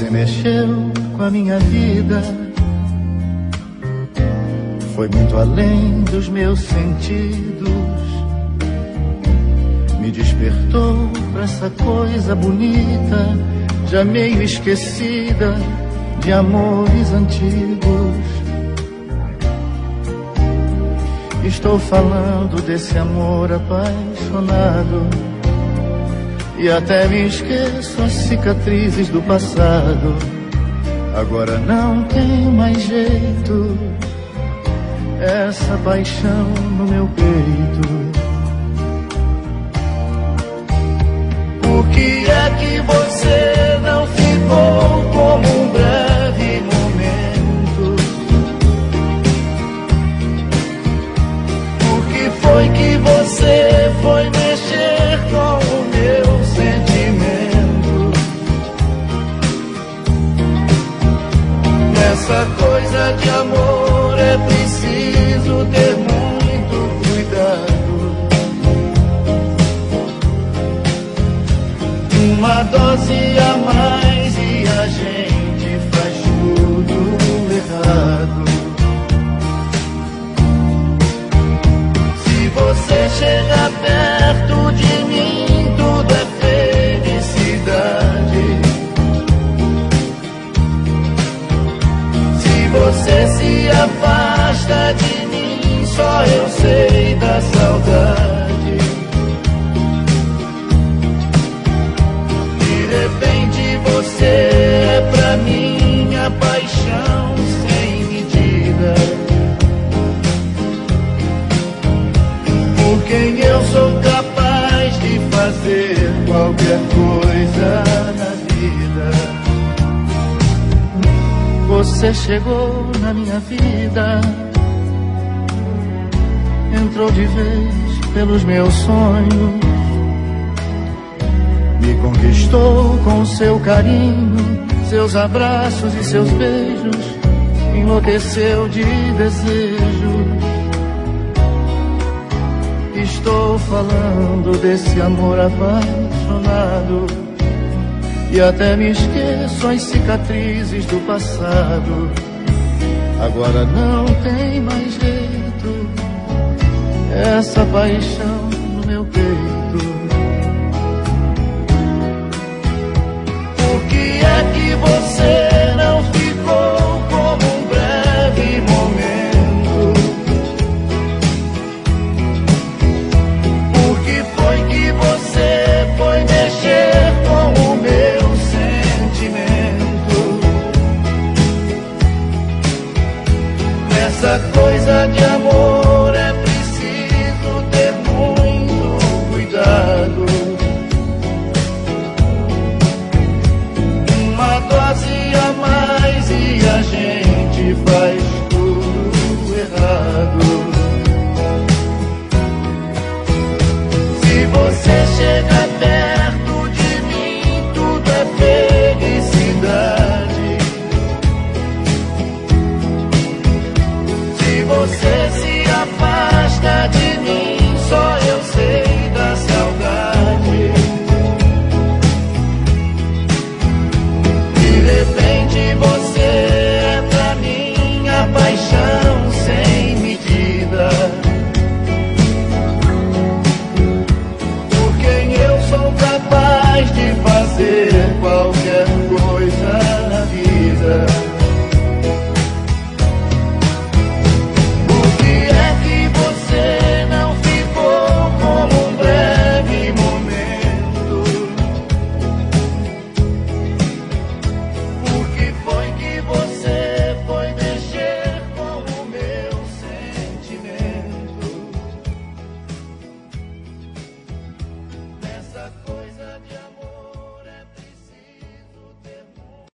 Você mexeu com a minha vida, foi muito além dos meus sentidos. Me despertou pra essa coisa bonita, já meio esquecida, de amores antigos. Estou falando desse amor apaixonado, e até me esqueço as cicatrizes do passado. Agora não tem mais jeito, essa paixão no meu peito. Por que é que você não ficou como um breve momento? Por que foi que você foi mexer com o meu sentimento? Nessa coisa de amor é preciso ter muito cuidado. Uma dose a mais e a gente faz tudo errado. Se você chega perto de mim, tudo é felicidade. Se você se afasta de mim, só eu sei da saudade. De repente você é pra mim a paixão sem medida. Por quem eu sou capaz de fazer qualquer coisa na vida. Você chegou na minha vida, entrou de vez pelos meus sonhos, me conquistou com seu carinho, seus abraços e seus beijos, enlouqueceu de desejos. Estou falando desse amor apaixonado, e até me esqueço as cicatrizes do passado. Agora não tem mais jeito, essa paixão no meu peito. Por que é que você não ficou como um breve momento? Por que foi que você foi mexer com o meu sentimento? Nessa coisa de amor é preciso ter muito cuidado. Uma dose a mais e a gente faz tudo errado. Se você chega perto de mim, tudo é felicidade. Se você se afasta de